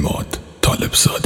اماد طالبزاده.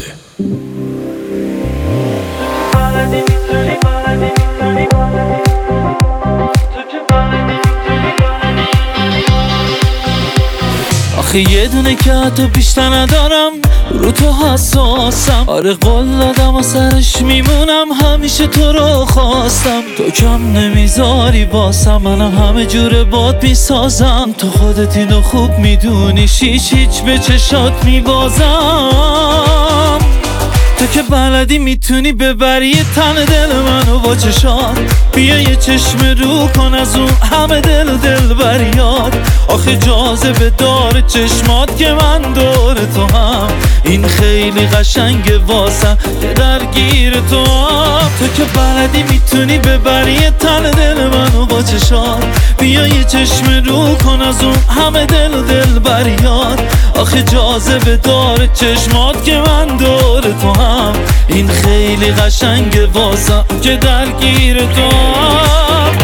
آخه یه دونه که حتی بیشتر ندارم، رو تو حساسم. آره قول دادم و سرش میمونم، همیشه تو رو خواستم. تو کم نمیذاری باسم، منم همه جوره باد میسازم. تو خودت اینو خوب میدونی، هیچ به چشات میبازم. تو که بلدی میتونی ببری تن دل منو با چشات. بیا یه چشم رو کن از اون همه دل بریاد. آخه جاذبه داره چشمات که من دور تو هم. این خیلی قشنگه واسم که درگیر تو هم. تو که بلدی میتونی ببری تن دل منو با چشات. بیا یه چشم رو کن از اون همه دل بریاد. آخه جاذبه داره چشمات که من دور تو هم. این خیلی قشنگه واسم که درگیر تو هم.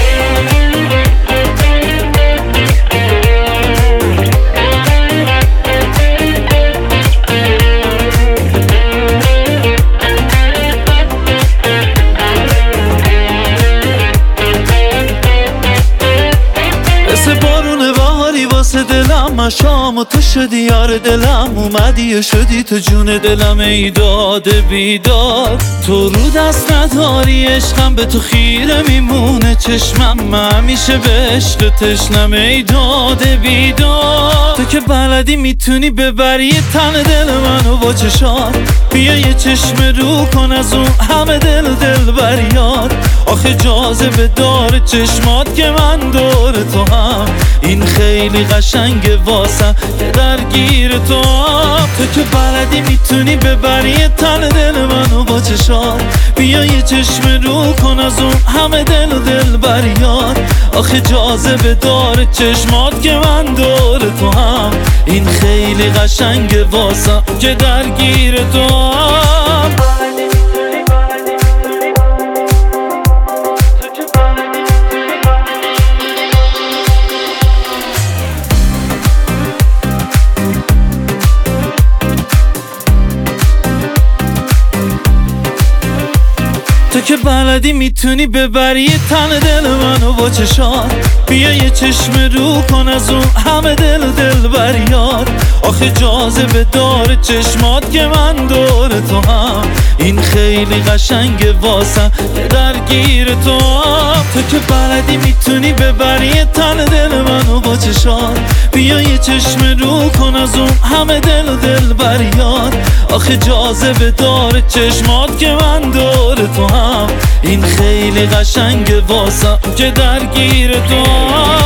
مثل بارون بهاری واسه دلم مشام و تو شدی یار دلم. اومدی و شدی تو جون دلم، ای داد بیداد. تو رو دست نداری عشقم، به تو خیره میمونه چشمم. من همیشه به عشق تشنم، ای داد بیداد. تو که بلدی میتونی ببری تن دل منو با چشات. بیا یه چشم رو کن از اون همه دل بریاد. آخه جاذبه داره چشمات که من دور تو هم. این خیلی قشنگه واسم که درگیر تو هم. تو که بلدی میتونی ببری تن دل منو با چشات. بیا یه چشم رو کن از اون همه دل بریاد. آخه جاذبه داره چشمات که من دور تو هم. این خیلی قشنگه واسم که درگیر تو هم. تو که بلدی میتونی ببری تن دل منو با چشات. بیا یه چشم رو کن از اون همه دل بریاد. آخه جاذبه داره چشمات که من دور تو هم. این خیلی قشنگه واسم که درگیر تو هم. تو که بلدی میتونی ببری تن دل منو با چشات. بیا یه چشم رو کن از اون همه دل بریاد. آخه جاذبه داره چشمات که من دور تو هم. این خیلی قشنگه واسم که درگیر تو هم.